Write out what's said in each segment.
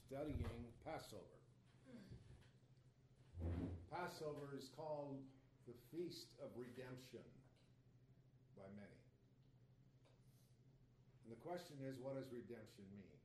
studying Passover. Passover is called the Feast of Redemption by many. And the question is, what does redemption mean?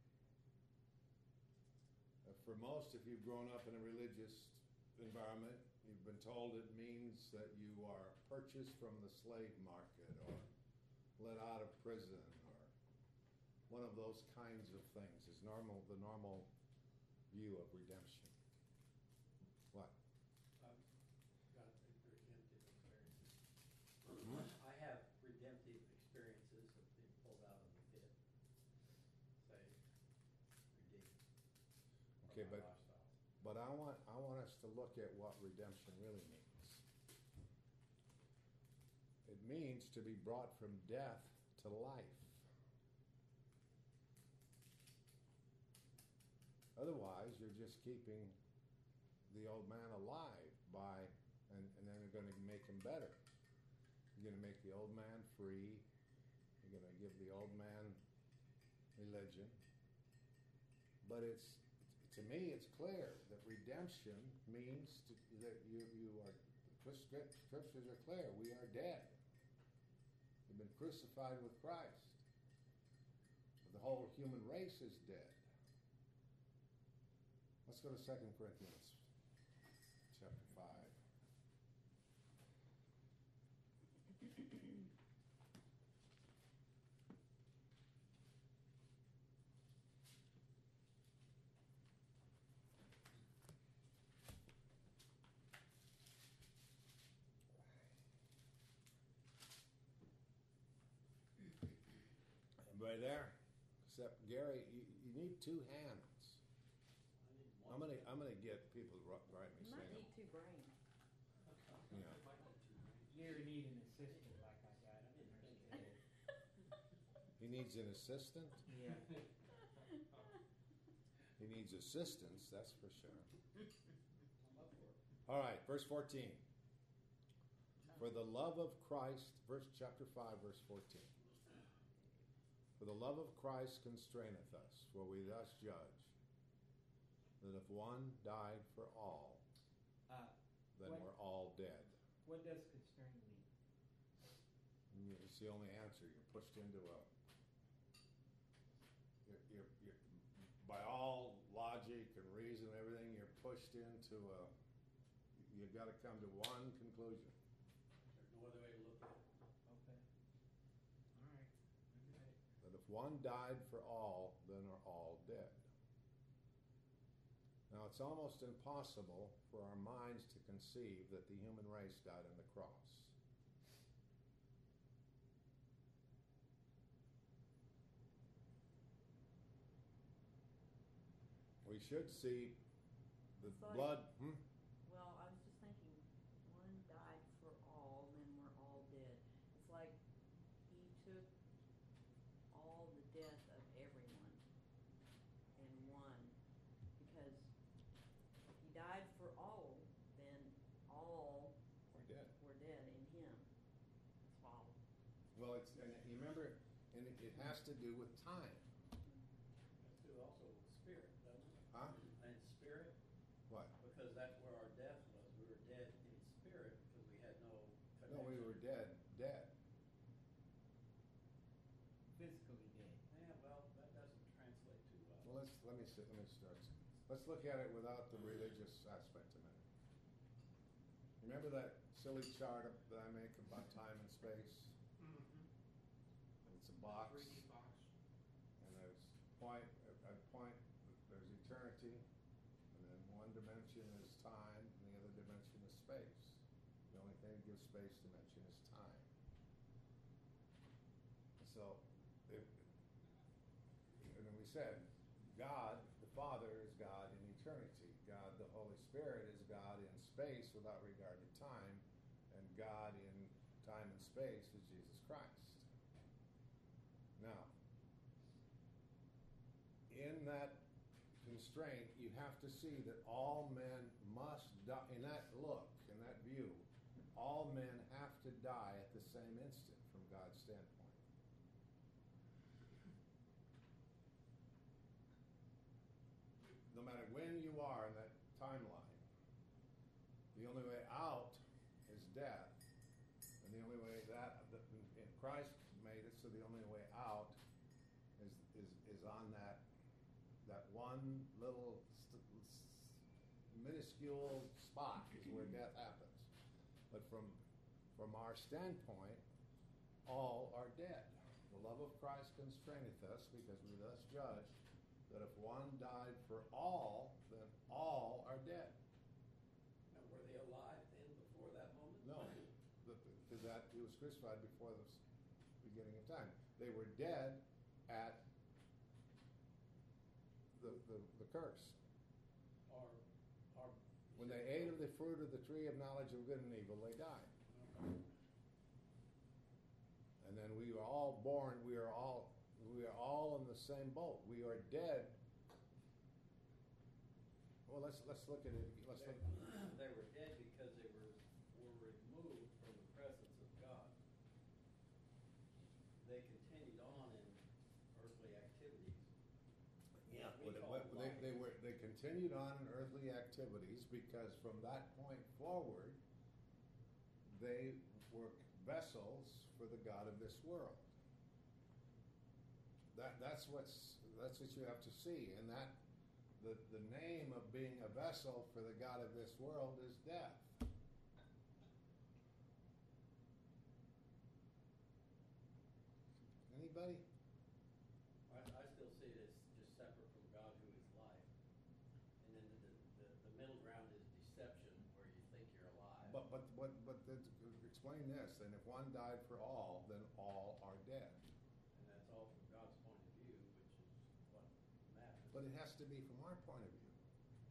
For most, if you've grown up in a religious environment, you've been told it means that you are purchased from the slave market or let out of prison or one of those kinds of things is the normal view of redemption. What? I've got redemptive experiences. I have redemptive experiences of being pulled out of the pit, saved, redeemed. Okay, but I want us to look at what redemption really means. It means to be brought from death to life. Otherwise, you're just keeping the old man alive and then you're going to make him better. You're going to make the old man free. You're going to give the old man religion. But to me, it's clear that redemption means that you are. Scriptures are clear. We are dead. We've been crucified with Christ. The whole human race is dead. Let's go to 2 Corinthians chapter 5. Everybody there? Except Gary, you need two hands. I'm gonna get people to write me You saying. might need two brains. Yeah. You need an assistant like I got in our kid. He needs an assistant. Yeah. He needs assistance, that's for sure. All right, verse 14. For the love of Christ, chapter 5, verse 14. For the love of Christ constraineth us, for we thus judge, that if one died for all, then we're all dead. What does constrain mean? It's the only answer. You're pushed into you're by all logic and reason and everything, you're pushed into you've got to come to one conclusion. There's no other way to look at it. Okay. All right. Okay. That if one died for all, then are all dead. Now, it's almost impossible for our minds to conceive that the human race died on the cross. We should see the So blood. Well, I was just thinking, one died for all, then we're all dead. It's like he took all the death of everyone in one, because if he died for all, then all We're dead. were dead in him. That's all. Well, and you remember, and it has to do with time. Let's do also with spirit, doesn't it? Huh? And spirit, What? because that's where our death was. We were dead in spirit because we had no connection. No, we were dead. Physically dead. Yeah, well, that doesn't translate too well. Well, let me start. Let's look at it without the religious aspect a minute. Remember that silly chart that I make about time and space? Mm-hmm. It's a box, 3D box. and there's there's eternity, and then one dimension is time, and the other dimension is space. The only thing that gives space dimension is time. So, and then we said, God, the Father, is God in eternity. God, the Holy Spirit, is God in space without regard to time. And God in time and space is Jesus Christ. Now, in that constraint, you have to see that all men must die. In that view, all men have to die at the same instant from God's standpoint. Christ made it so the only way out is on that one little minuscule spot is where death happens. But from our standpoint, all are dead. The love of Christ constraineth us, because we thus judge that if one died for all, then all are dead. Now, were they alive then before that moment? No, because that he was crucified before the beginning of time. They were dead at the curse. Or When they ate of the fruit of the tree of knowledge of good and evil, they died. And then we were all born, we are all in the same boat. We are dead. Well, let's look at it. They were dead because they were removed from the presence of God. They continued on in earthly activities. Yeah, We call it life. they continued on in earthly activities because from that point forward, they were vessels for the God of this world. That's what you have to see, and that the name of being a vessel for the God of this world is death. Anybody? I still see it as just separate from God, who is life. And then the middle ground is deception, where you think you're alive. Explain this. And if one died for all, then all are dead. And that's all from God's point of view, which is what matters. But it has to be from our point of view.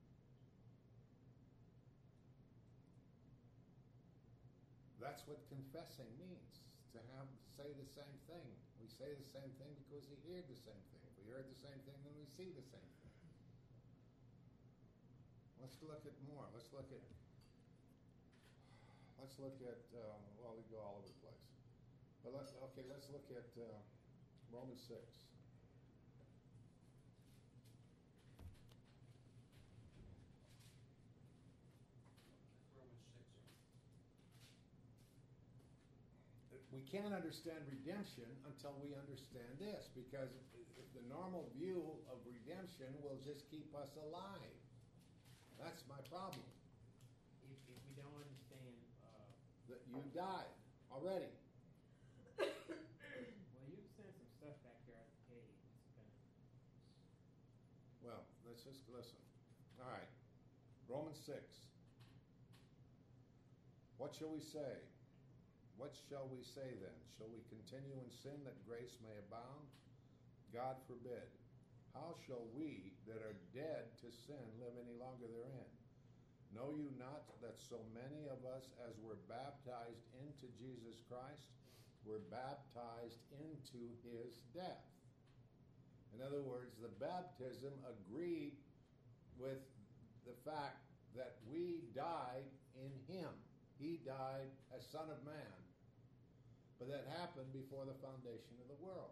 That's what confessing means. To say the same thing. We say the same thing because we hear the same thing. If we heard the same thing, then we see the same thing. Let's look at more. Let's look at well, we go all over the place. But let's look at Romans 6. Romans 6. We can't understand redemption until we understand this, because the normal view of redemption will just keep us alive. That's my problem. If we don't understand, That you died already. well, you sent some stuff back there at the cave. It's gonna. Well, let's just listen. All right. Romans 6. What shall we say? What shall we say then? Shall we continue in sin that grace may abound? God forbid. How shall we that are dead to sin live any longer therein? Know you not that so many of us as were baptized into Jesus Christ were baptized into his death? In other words, the baptism agreed with the fact that we died in him. He died as Son of Man. But that happened before the foundation of the world.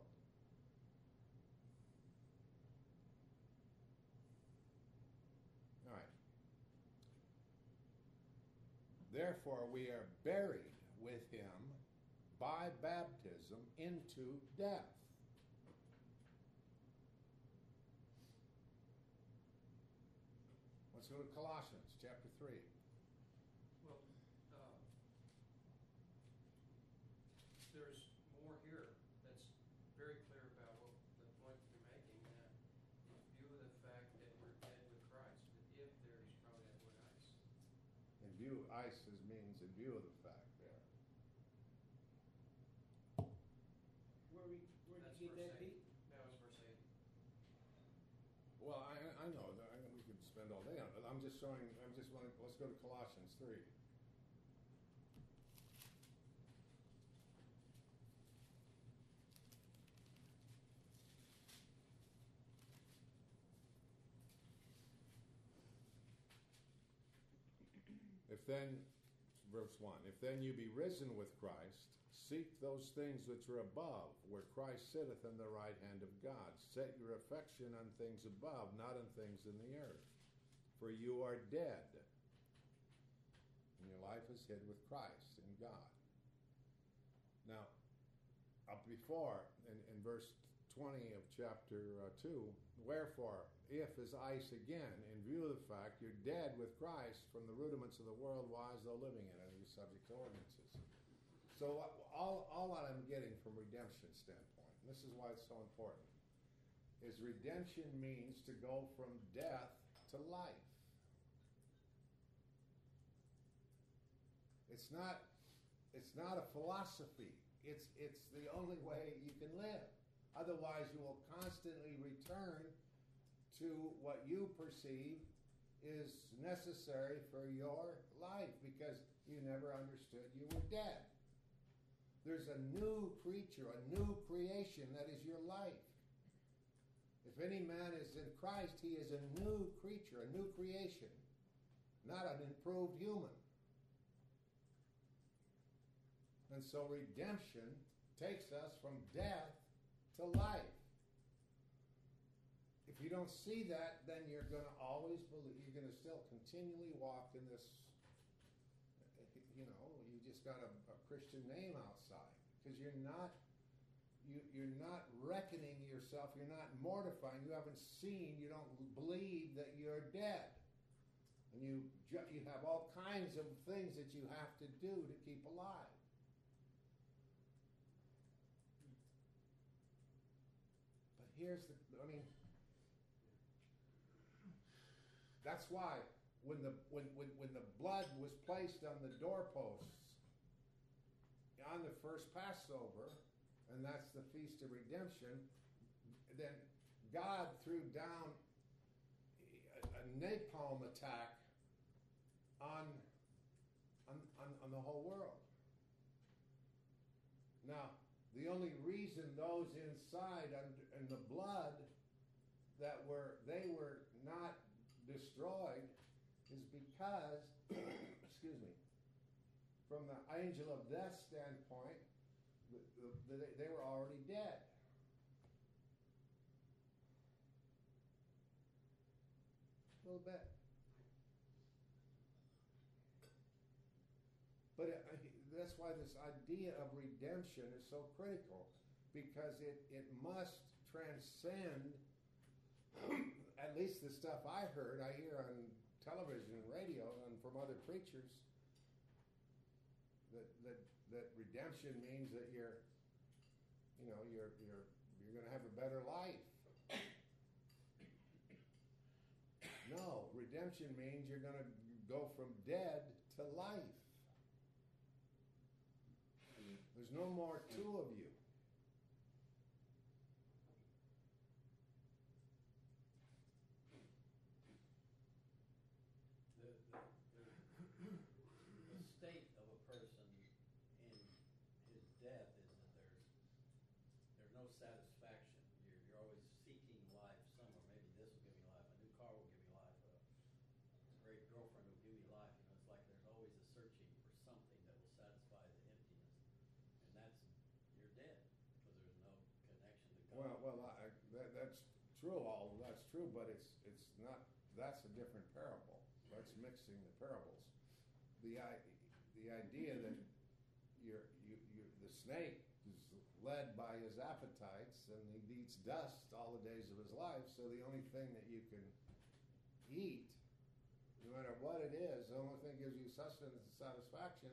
All right. Therefore, we are buried with him by baptism into death. Let's go to Colossians chapter 3. Well, there's more here that's very clear about what the point you're making, that in view of the fact that we're dead with Christ, that if there's probably that word ice. In view, means in view of the fact there. Where did That's you get that, verse 8. Pete? That was verse 8. Well, I know that we could spend all day on it. Let's go to Colossians 3. Verse 1, if then you be risen with Christ, seek those things which are above, where Christ sitteth in the right hand of God. Set your affection on things above, not on things in the earth. For you are dead, and your life is hid with Christ in God. Now, up before in verse 20 of chapter 2, wherefore, if as ice again, in view of the fact you're dead with Christ from the rudiments of the world, wise though living in it, you're subject to ordinances. So all that I'm getting from redemption standpoint, and this is why it's so important, is redemption means to go from death to life. It's not a philosophy. It's the only way you can live. Otherwise, you will constantly return to what you perceive is necessary for your life because you never understood you were dead. There's a new creature, a new creation that is your life. If any man is in Christ, he is a new creature, a new creation, not an improved human. And so redemption takes us from death to life. If you don't see that, then you're going to always believe, you're going to still continually walk in this, you just got a Christian name outside because you're not reckoning yourself, you're not mortifying, you haven't seen, you don't believe that you're dead. And you have all kinds of things that you have to do to keep alive. But that's why when the blood was placed on the doorposts on the first Passover, and that's the Feast of Redemption, then God threw down a napalm attack on the whole world. Now, the only reason those inside in the blood they were not destroyed is because, excuse me, from the angel of death standpoint, they were already dead. A little bit. But that's why this idea of redemption is so critical, because it must transcend, at least the stuff I hear on television and radio and from other preachers, that redemption means that you're going to have a better life. No, redemption means you're going to go from dead to life. There's no more two of you. The state of a person in his death is that there's no satisfaction. You're always seeking life somewhere. Maybe this will give me life. A new car will give me life. A great girlfriend will give me life. It's like there's always a searching for something that will satisfy the emptiness, and you're dead because there's no connection to God. Well, that's true. All that's true, but it's not. That's a different parable. That's mixing the parables. The idea that the snake is led by his appetites and he eats dust all the days of his life. So the only thing that you can eat, no matter what it is, the only thing that gives you sustenance and satisfaction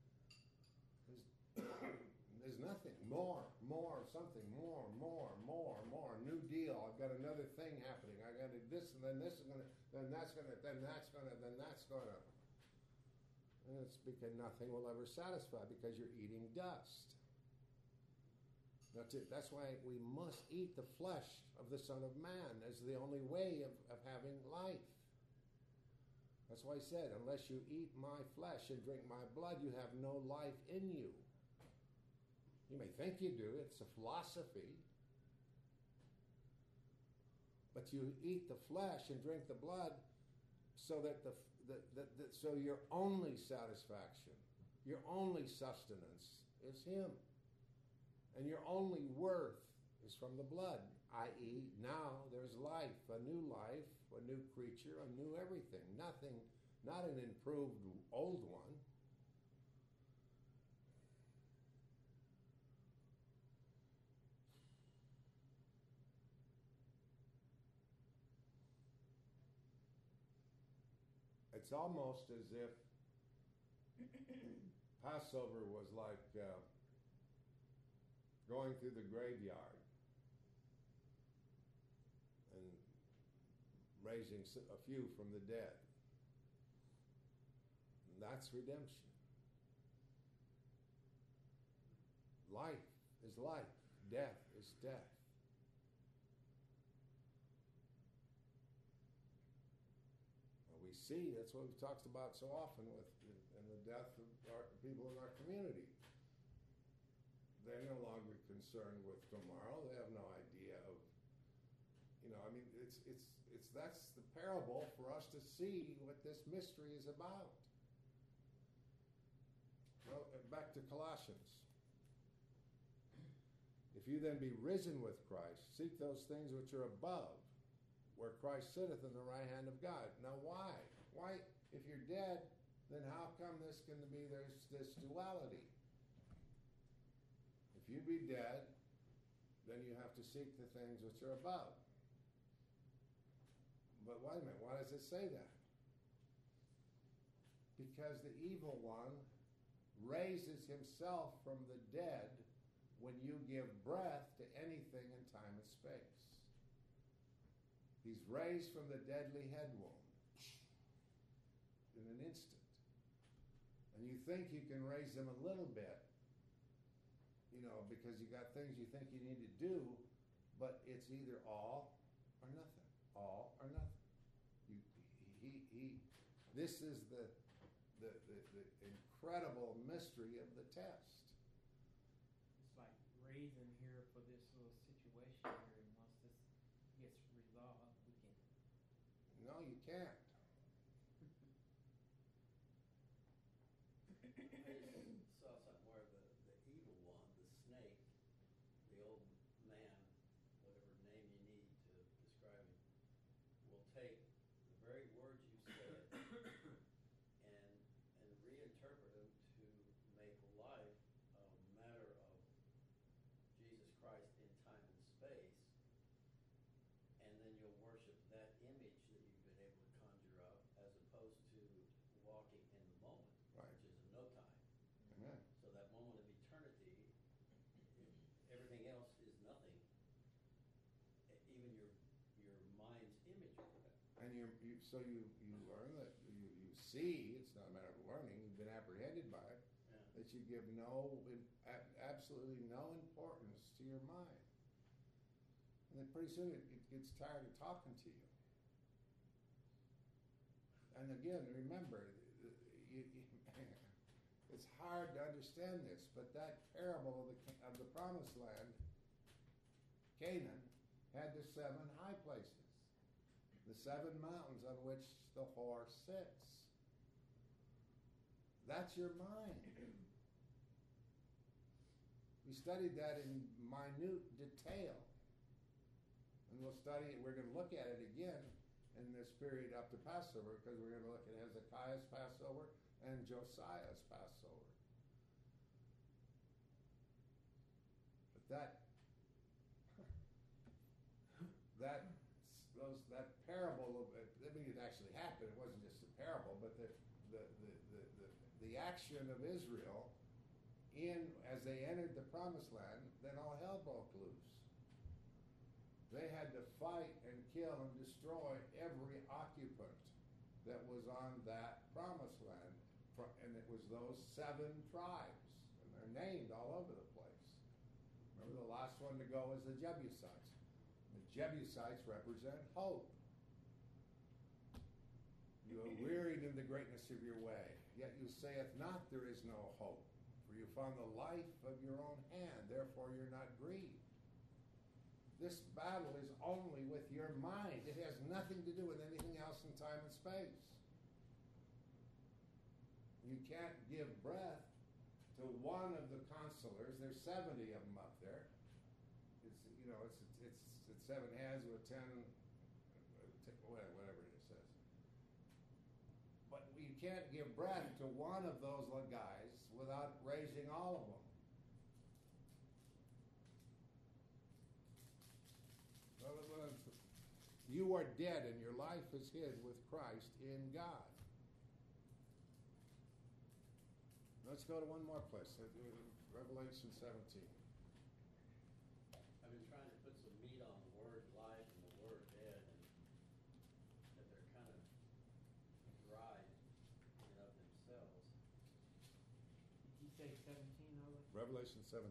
is nothing. More, something, more. New deal. I've got another thing happening. I got this, and then this is gonna, then that's gonna. And it's because nothing will ever satisfy because you're eating dust. That's it. That's why we must eat the flesh of the Son of Man as the only way of having life. That's why he said, unless you eat my flesh and drink my blood, you have no life in you. You may think you do. It's a philosophy. But you eat the flesh and drink the blood so that so your only satisfaction, your only sustenance is him. And your only worth is from the blood, i.e., now there's life, a new creature, a new everything. Nothing, not an improved old one. it's almost as if Passover was like going through the graveyard and raising a few from the dead. And that's redemption. Life is life. Death is death. We see, that's what we've talked about so often with in the death of our people in our community. They're no longer concerned with tomorrow. They have no idea of, I mean, that's the parable for us to see what this mystery is about. Well, back to Colossians. If you then be risen with Christ, seek those things which are above, where Christ sitteth in the right hand of God. Now why? Why, if you're dead, then how come there's this duality? If you be dead, then you have to seek the things which are above. But wait a minute, why does it say that? Because the evil one raises himself from the dead when you give breath to anything in time and space. He's raised from the deadly head wound in an instant. And you think you can raise him a little bit, because you got things you think you need to do, but it's either all or nothing. All or nothing. This is the incredible mystery of the test. It's like raising here for this little situation here, and once this gets resolved, we can. No, you can't. I just saw something where the evil one, the snake, the old man, whatever name you need to describe him, will take the very words you said and reinterpret them to make life a matter of Jesus Christ in time and space, and then you'll worship that image that you've been able to conjure up as opposed to walking in the moment, Right. which is a no time. Amen. So that moment of eternity, everything else is nothing. Even your mind's image of it. And you learn that you see, it's not a matter of learning, you've been apprehended by it, Yeah. that you give absolutely no importance to your mind. And then pretty soon it gets tired of talking to you. And again, remember, it's hard to understand this, but that parable of the promised land, Canaan, had the 7 high places, the 7 mountains on which the whore sits. That's your mind. We studied that in minute detail. And we're going to look at it again in this period up to Passover, because we're going to look at Hezekiah's Passover and Josiah's Passover. But that parable of it, it actually happened. It wasn't just a parable, but the action of Israel as they entered the promised land, then all hell broke loose. They had to fight and kill and destroy every occupant that was on that promised land. And it was those 7 tribes. And they're named all over the place. Remember, the last one to go is the Jebusites. The Jebusites represent hope. You are wearied in the greatness of your way, yet you saith not, there is no hope. For you found the life of your own hand, therefore you're not grieved. This battle is only with your mind. It has nothing to do with anything else in time and space. You can't give breath to one of the consulars. There's 70 of them up there. It's 7 hands with 10, whatever it says. But you can't give breath to one of those guys without raising all of them. You are dead and your life is hid with Christ in God. let's go to one more place. Revelation 17. I've been trying to put some meat on the word life and the word dead, and that they're kind of dry in and of themselves. Did you say 17 over? Revelation 17.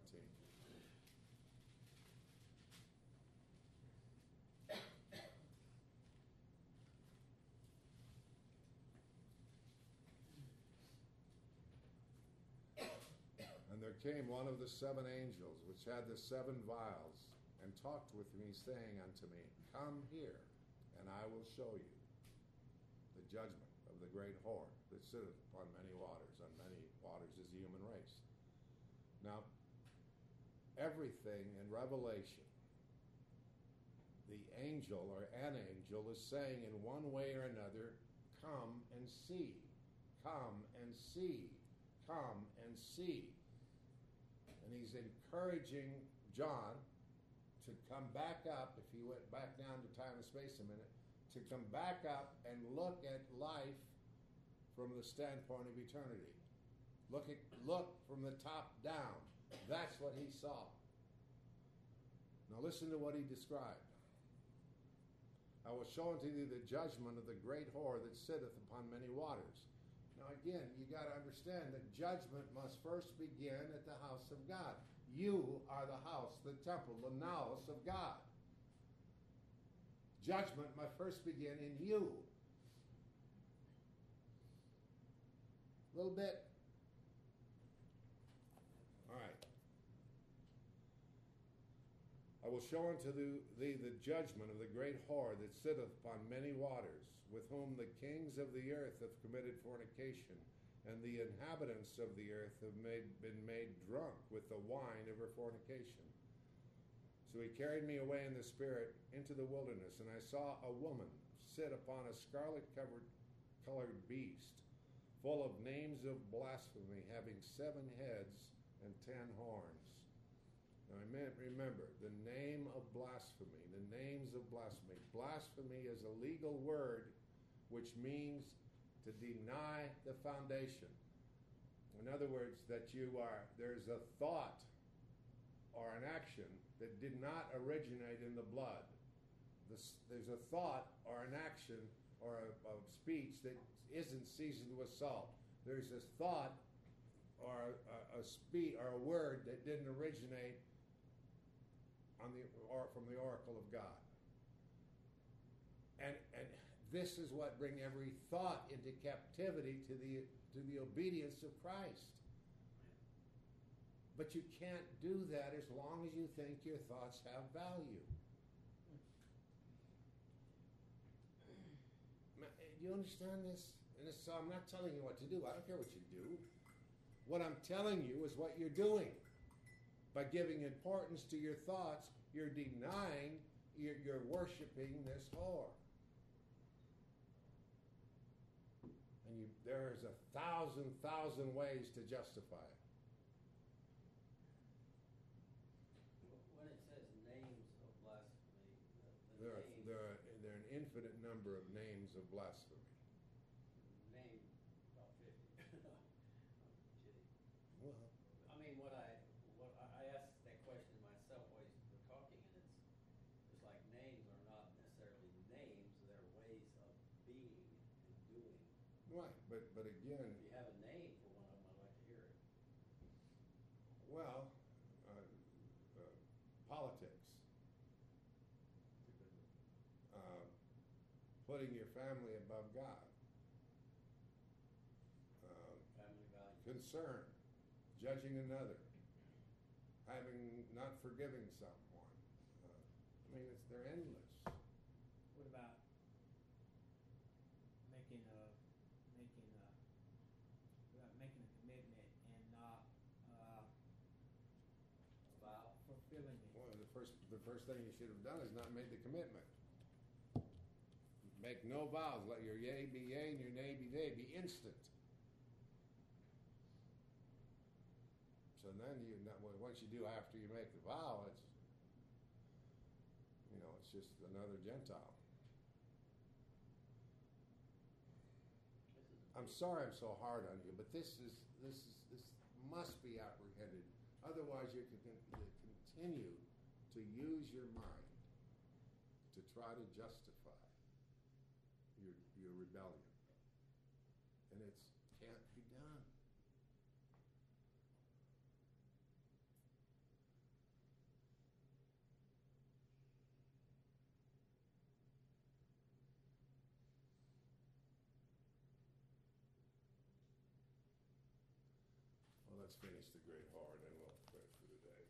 And there came one of the seven angels, which had the seven vials, and talked with me, saying unto me, Come here, and I will show you the judgment of the great whore that sitteth upon many waters, and many waters is the human race. Now, everything in Revelation, the angel or an angel is saying in one way or another, come and see, come and see, come and see. And he's encouraging John to come back up, if he went back down to time and space a minute, to come back up and look at life from the standpoint of eternity. Look from the top down. That's what he saw. Now listen to what he described. I will show unto thee the judgment of the great whore that sitteth upon many waters. Now again, you got to understand that judgment must first begin at the house of God. You are the house, the temple, the naos of God. Judgment must first begin in you. A little bit. All right. I will show unto thee the judgment of the great whore that sitteth upon many waters, with whom the kings of the earth have committed fornication, and the inhabitants of the earth have been made drunk with the wine of her fornication. So he carried me away in the spirit into the wilderness, and I saw a woman sit upon a scarlet-colored beast, full of names of blasphemy, having 7 heads and 10 horns. Now remember, the name of blasphemy, the names of blasphemy. Blasphemy is a legal word which means to deny the foundation. In other words, that there's a thought or an action that did not originate in the blood. There's a thought or an action or a speech that isn't seasoned with salt. There's this thought or a speech or a word that didn't originate from the oracle of God. And this is what bring every thought into captivity to the obedience of Christ. But you can't do that as long as you think your thoughts have value. Do you understand this? And so I'm not telling you what to do. I don't care what you do. What I'm telling you is what you're doing. By giving importance to your thoughts, you're denying, you're worshiping this whore. And there's 1,000 ways to justify it. When it says names of blasphemy, There are an infinite number of names of blasphemy. name about 50. I'm kidding. Well, I mean, what I asked that question myself while you were talking, and it's like names are not necessarily names; they're ways of being and doing. right, but again, If you have a name for one of them, I'd like to hear it. well, politics. Putting your family above God. Family values. Concern, judging another, not forgiving someone. They're endless. What about making a commitment and not Vow. fulfilling it? Well, the first thing you should have done is not made the commitment. Make no vows. Let your yea be yea and your nay be nay. Be instant. So then once you do after you make the vow, it's just another Gentile. This is I'm sorry I'm so hard on you, but this must be apprehended. Otherwise, you can continue to use your mind to try to justify your rebellion, and it can't be done. Well, let's finish the great hard, and we'll pray for today.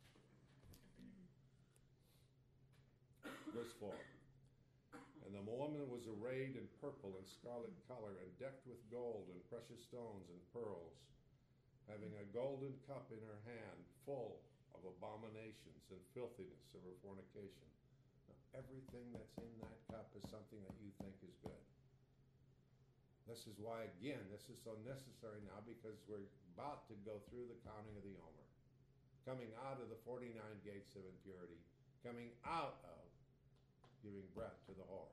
Verse 4. And the woman was arrayed in purple and scarlet color, and decked with gold and precious stones and pearls, having a golden cup in her hand, full of abominations and filthiness of her fornication. Now, everything that's in that cup is something that you think is good. This is why, again, this is so necessary now, because we're about to go through the counting of the Omer, coming out of the 49 gates of impurity, coming out of giving breath to the whore.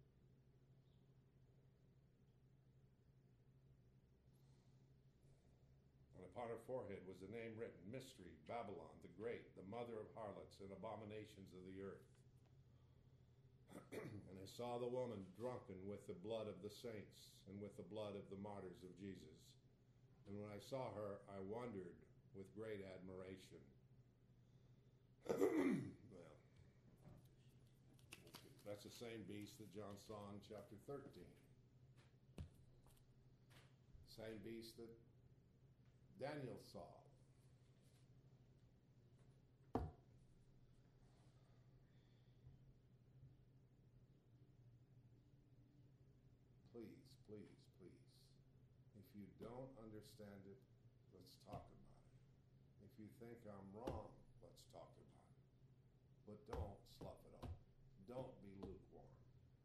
And upon her forehead was the name written, Mystery, Babylon the Great, the mother of harlots and abominations of the earth. And I saw the woman drunken with the blood of the saints and with the blood of the martyrs of Jesus. And when I saw her, I wondered with great admiration. Well, that's the same beast that John saw in chapter 13. Same beast that Daniel saw. Please, please, please. If you don't understand it, let's talk about it. If you think I'm wrong, let's talk about it. But don't slough it off. Don't be lukewarm.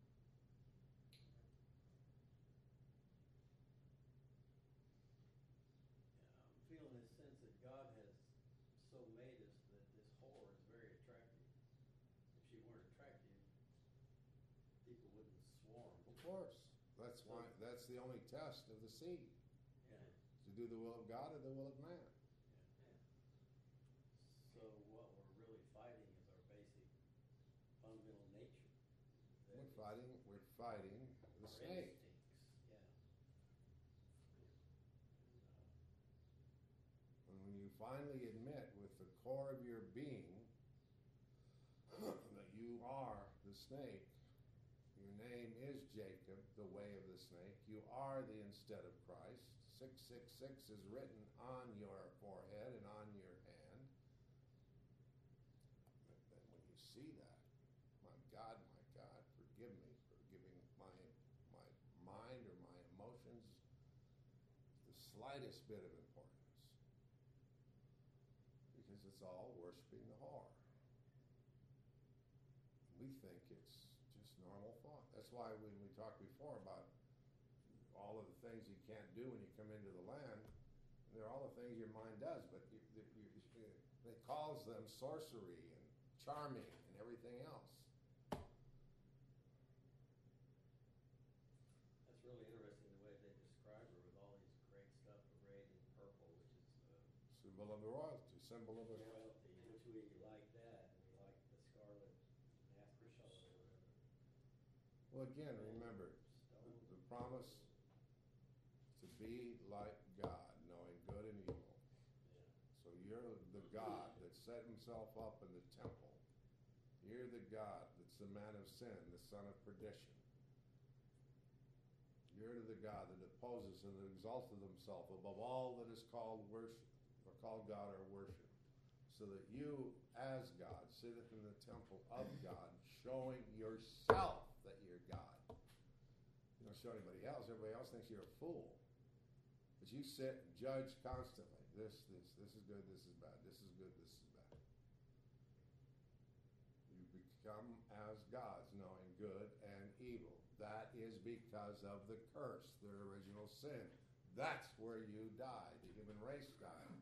I'm feeling this sense that God has so made us that this whore is very attractive. If she weren't attractive, people wouldn't swarm. Of course. That's why. That's the only test of the seed. Yeah. To do the will of God or the will of man. Yeah. So what we're really fighting is our basic fundamental nature. We're fighting the Our snake. instincts. Yeah. And when you finally admit with the core of your being that you are the snake, your name is Jacob, the way of the snake, you are the instead of Christ. 666 is written on your forehead and on your hand. And when you see that, my God, forgive me for giving my mind or my emotions the slightest bit of importance. Because it's all worshiping the whore. We think it's just normal fun. That's why when we talked before about all of the things you can't do when you come into the land, they're all the things your mind does, but it calls them sorcery and charming and everything else. That's really interesting the way they describe her with all these great stuff arrayed in purple, which is Symbol of the royalty, symbol of the royalty, which we like that, and we like the scarlet nastration or whatever. Well, again, remember, the promise to be like God, knowing good and evil. Yeah. So you're the God that set himself up in the temple. You're the God that's the man of sin, the son of perdition. You're the God that opposes and exalted himself above all that is called worship, or called God or worship. So that you, as God, sitteth in the temple of God, showing yourself that you're God. You don't show anybody else. Everybody else thinks you're a fool. But you sit and judge constantly. This is good, this is bad. This is good, this is bad. You become as gods, knowing good and evil. That is because of the curse, the original sin. That's where you die. The human race died.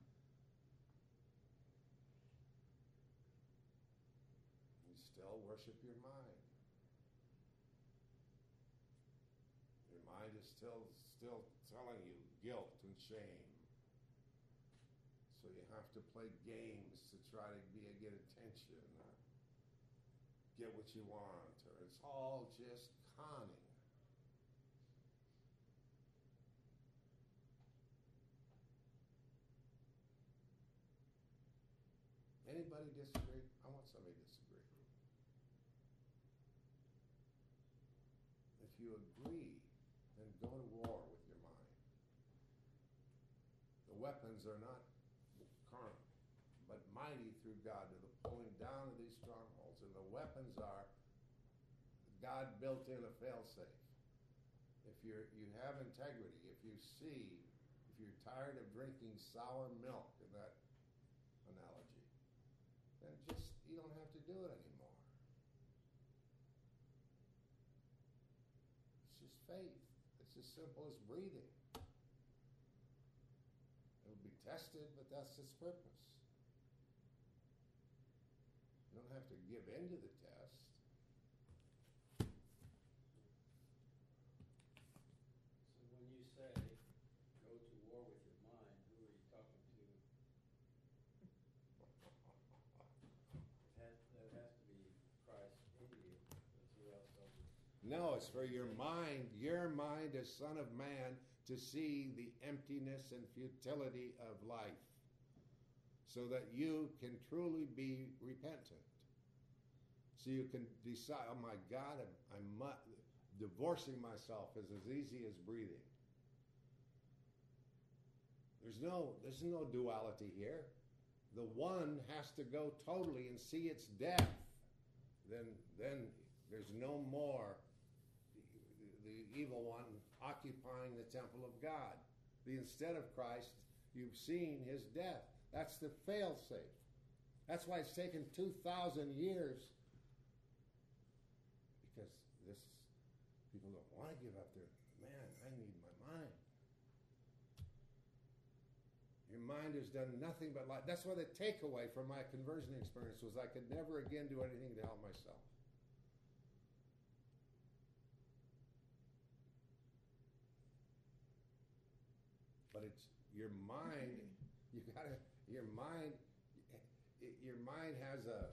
You still worship your mind. Your mind is still still telling you guilt and shame. So you have to play games to try to get attention or get what you want, or it's all just conning. Anybody disagree? I want somebody to disagree. If you agree, then go to war with your mind. The weapons are not carnal, but mighty through God to the pulling down of these strongholds. And the weapons are God built in a fail-safe. If you have integrity, if you're tired of drinking sour milk in that analogy, then you don't have to do it anymore. It's just faith. It's as simple as breathing. It'll be tested, but that's its purpose. You don't have to give in to the test. So when you say, go to war with your mind, who are you talking to? That has to be Christ in you. That's who else does it? No, it's for your mind as Son of Man, to see the emptiness and futility of life, so that you can truly be repentant. So you can decide, oh my God, divorcing myself is as easy as breathing. There's no duality here. The one has to go totally and see its death. Then there's no more the evil one occupying the temple of God. Instead of Christ, you've seen his death. That's the fail-safe. That's why it's taken 2,000 years. Because people don't want to give up their, man, I need my mind. Your mind has done nothing but lie. That's why the takeaway from my conversion experience was I could never again do anything to help myself. But it's your mind. Your mind has a.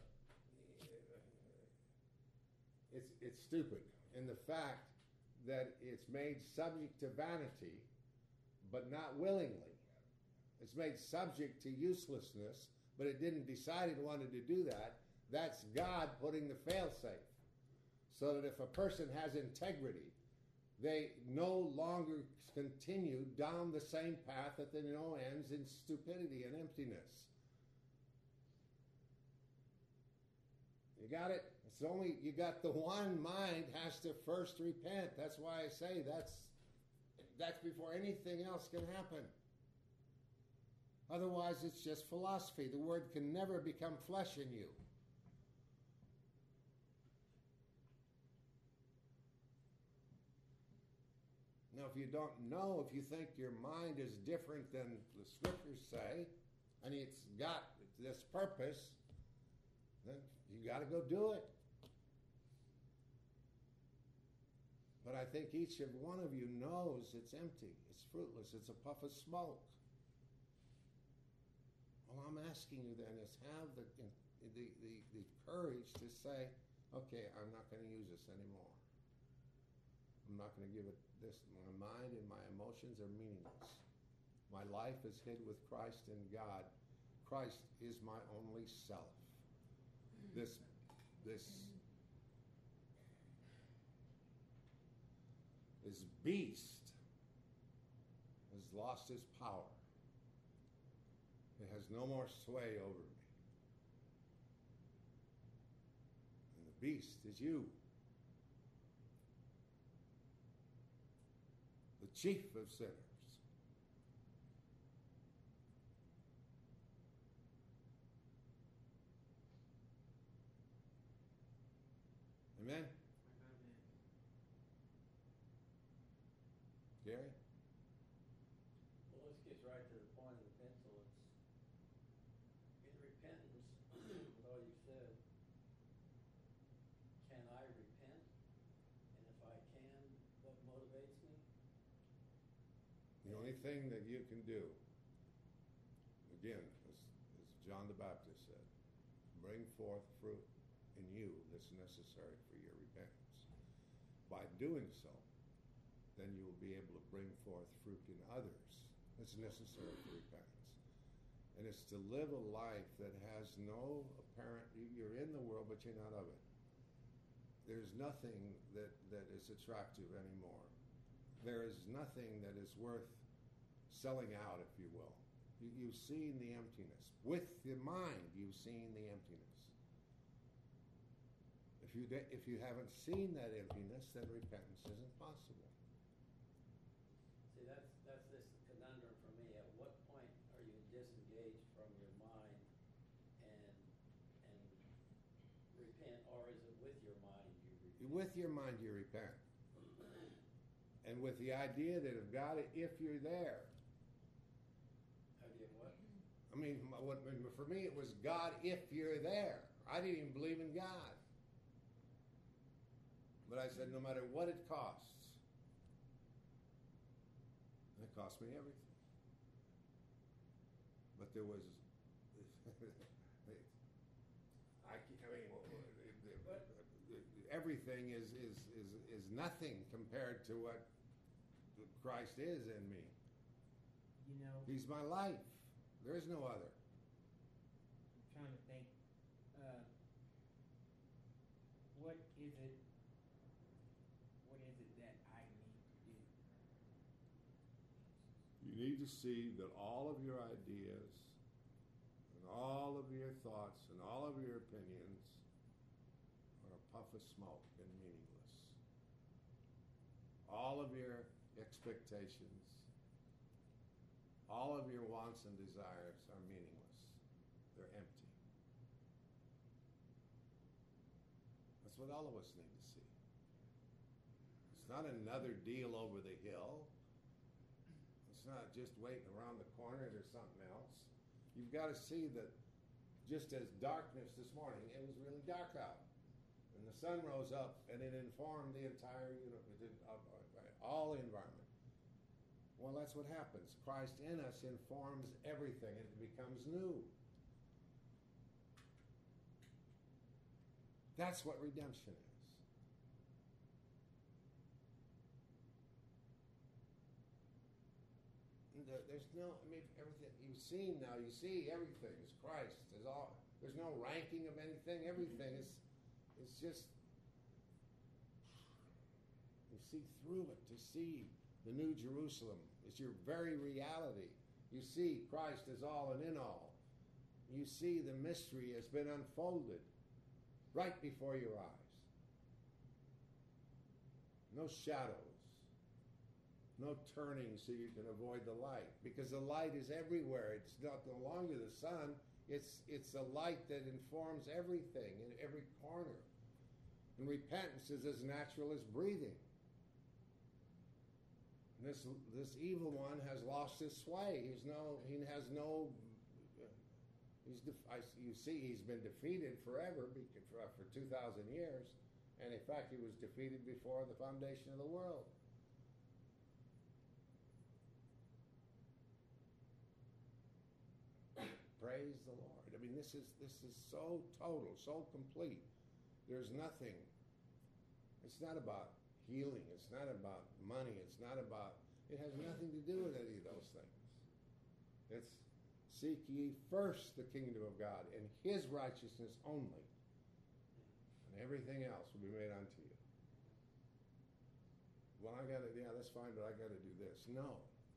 It's stupid in the fact that it's made subject to vanity, but not willingly. It's made subject to uselessness, but it didn't decide it wanted to do that. That's God putting the fail-safe. So that if a person has integrity, they no longer continue down the same path that they know ends in stupidity and emptiness. You got it? It's only, you got the one mind has to first repent. That's why I say that's before anything else can happen. Otherwise, it's just philosophy. The word can never become flesh in you. Now, if you don't know, if you think your mind is different than the scriptures say, and it's got this purpose, then you got to go do it. But I think each of one of you knows it's empty, it's fruitless, it's a puff of smoke. All I'm asking you then is have the courage to say, okay, I'm not going to use this anymore. I'm not going to give it this. My mind and my emotions are meaningless. My life is hid with Christ in God. Christ is my only self. This beast has lost his power. It has no more sway over me. And the beast is you. The chief of sinners. Amen? Gary? Well, this gets right to the point of the pencil. It's in repentance, with all you said, can I repent? And if I can, what motivates me? The only thing that you can do, again, as John the Baptist said, bring forth fruit in you that's necessary for your repentance. By doing so, then you will be able to bring forth fruit in others that's necessary for repentance. And it's to live a life that has no apparent, you're in the world, but you're not of it. There's nothing that is attractive anymore. There is nothing that is worth selling out, if you will. You've seen the emptiness. With the mind, you've seen the emptiness. If you haven't seen that emptiness, then repentance isn't possible. See, that's this conundrum for me. At what point are you disengaged from your mind and repent, or is it with your mind you repent? With your mind, you repent. And with the idea that of God, if you're there. Idea of what? I mean, for me, it was God, if you're there. I didn't even believe in God. But I said, no matter what it costs, and it cost me everything. But there was, everything is nothing compared to what Christ is in me. You know, He's my life. There is no other. I'm trying to think, what is it that I need to do? You need to see that all of your ideas and all of your thoughts and all of your opinions are a puff of smoke and meaningless. All of your expectations, all of your wants and desires are meaningless. They're empty. That's what all of us need to see. It's not another deal over the hill. It's not just waiting around the corner. There's something else. You've got to see that just as darkness this morning, it was really dark out. And the sun rose up and it informed the entire universe, all the environment. Well, that's what happens. Christ in us informs everything and it becomes new. That's what redemption is. There's no, I mean, everything you've seen now, you see everything is Christ. There's no ranking of anything. Everything is, it's just, you see through it to see the New Jerusalem. It's your very reality. You see Christ as all and in all. You see the mystery has been unfolded right before your eyes. No shadows. No turning so you can avoid the light. Because the light is everywhere. It's not no longer the sun. It's a light that informs everything in every corner. And repentance is as natural as breathing. This evil one has lost his sway. You see, he's been defeated forever for 2,000 years, and in fact, he was defeated before the foundation of the world. Praise the Lord. I mean, this is so total, so complete. There's nothing. It's not about healing. It's not about money. It has nothing to do with any of those things. It's seek ye first the kingdom of God and his righteousness only, and everything else will be made unto you. Well, that's fine, but I got to do this. No.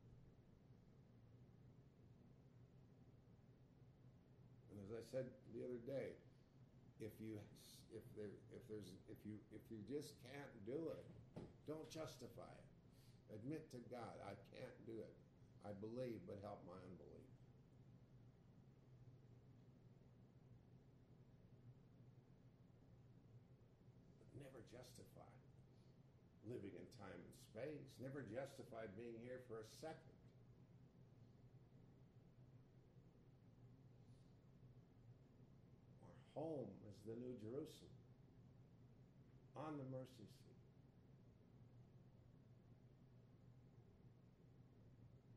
And as I said the other day, if you just can't do it, don't justify it. Admit to God, I can't do it. I believe, but help my unbelief. But never justify living in time and space. Never justify being here for a second. Our home is the New Jerusalem on the mercy seat.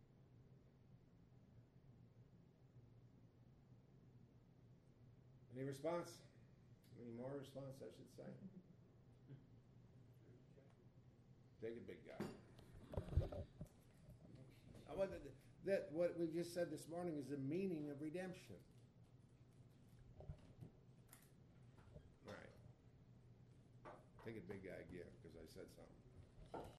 Any response? Any more response, I should say? Take it, big guy. What we just said this morning is the meaning of redemption. All right. Take it, big guy, again, because I said something.